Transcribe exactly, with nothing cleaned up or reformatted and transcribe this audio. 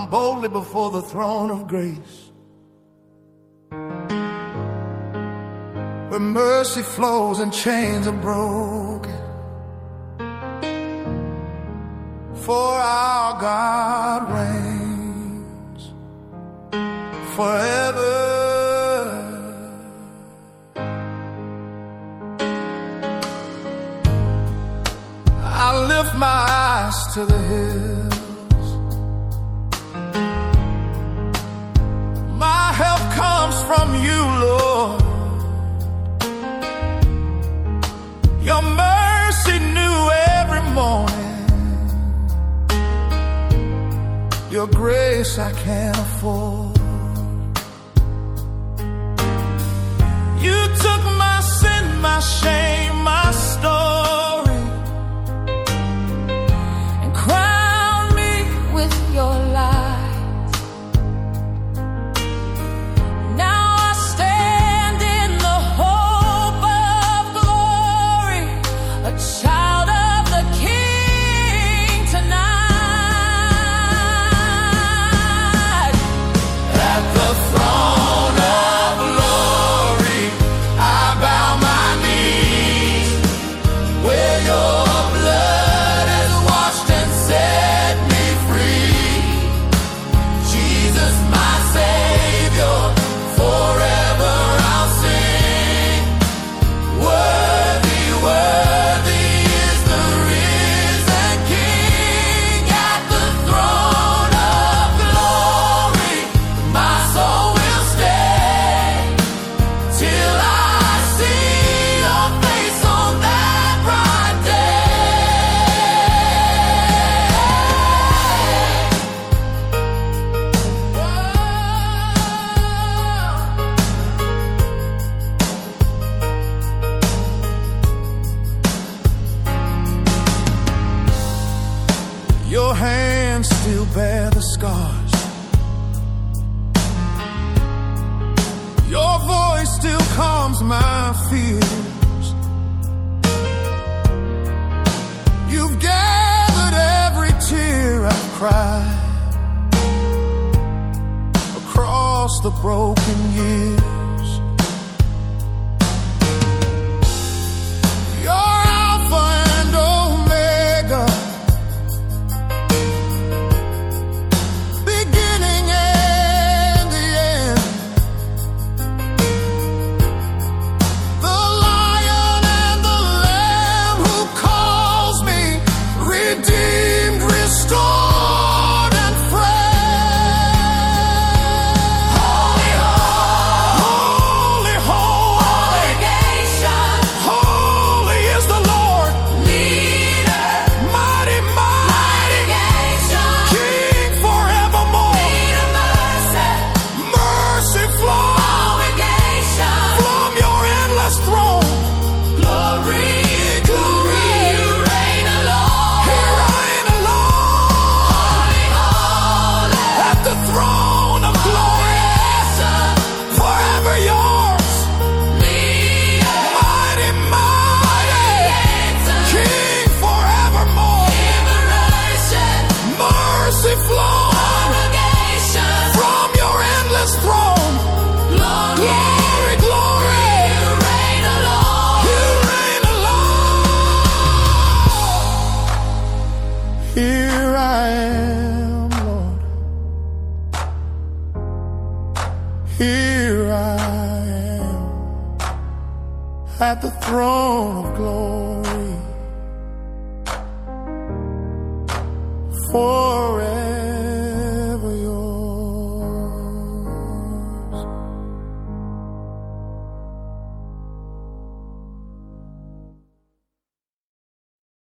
boldly before the throne of grace, where mercy flows and chains are broken. For our God reigns forever. I lift my eyes to the hills. My help comes from you, Lord. Your mercy new every morning. Your grace I can't afford. You took my sin, my shame, my story, and crowned me with your light. Now I stand in the hope of glory, a child of the King tonight. At the throne of glory, I bow my knees, where your blood has washed and set me free. Jesus, my Savior, forever I'll sing. Worthy, worthy is the risen King. At the throne of glory, my soul will stay till I see your face on that bright day. Your hands still bear the scars. Your voice still calms my fears. You've gathered every tear I've cried across the broken years. You're Alpha and Omega, beginning and the end. The Lion and the Lamb who calls me redeemed, restored, and friend. Holy, holy, holy, nation. Holy is the Lord, leader, mighty, mighty nation, King forevermore. Mercy, mercy flow from your endless throne. Glory, glory, you reign alone. You reign alone. Holy, holy, at the throne of glory, forever yours. Leader, mighty, mighty, King forevermore. Mercy flow from your endless throne. Glory, glory, you reign alone. You reign alone. Here I am, Lord. Here I am at the throne of glory forever.